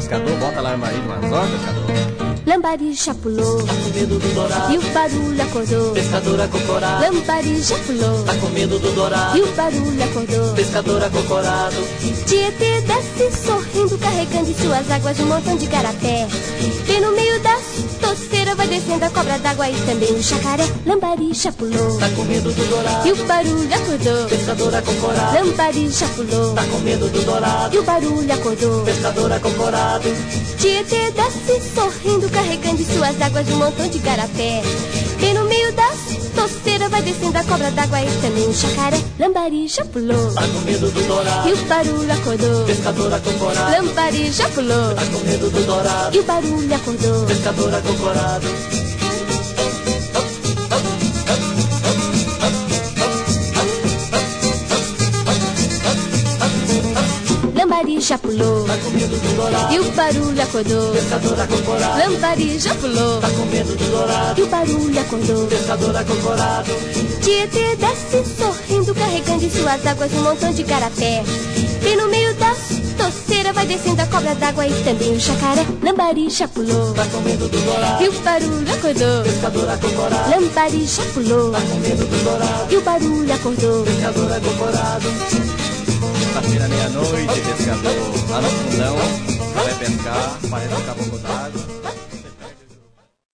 pescador, bota a lambari no anzol, pescador. Lambari já pulou, tá com medo do dourado, e o barulho acordou. Pescador acocorado, Lambari já pulou, tá com medo do dourado, e o barulho acordou. Pescador acocorado, Tietê desce sorrindo, carregando em suas águas um montão de garapé. Bem no meio da toceira vai descendo a cobra d'água e também o jacaré. Lambari já pulou, tá com medo do dourado, e o barulho acordou. Pescador acocorado, Lambari já pulou, tá com medo do dourado, e o barulho acordou. Pescador acocorado, Tietê desce sorrindo, carregando em suas águas um montão de garapé. Bem no meio da toceira vai descendo a cobra d'água e também o jacaré. Lambari já pulou, tá com medo do dourado, e o barulho acordou. Pescador acocorado, Lambari já pulou, tá com medo do dourado, e o barulho acordou. Pescador acocorado. Lambari já pulou, Tá com medo do dourado, e o barulho acordou. Pescador acocorado, Lambari já pulou, tá com medo do dourado, e o barulho acordou. Pescador acocorado, Tietê desce sorrindo, carregando em suas águas um montão de garapé. Bem no meio da toceira vai descendo a cobra d'água e também o jacaré. Lambari já pulou, tá com medo do dourado, e o barulho acordou. Pescador acocorado, Lambari já pulou, tá com medo do dourado, e o barulho acordou. Pescador acocorado. Quarta-feira, meia-noite, pescador lá no fundão, vai pescar, parece um caboclo d'água.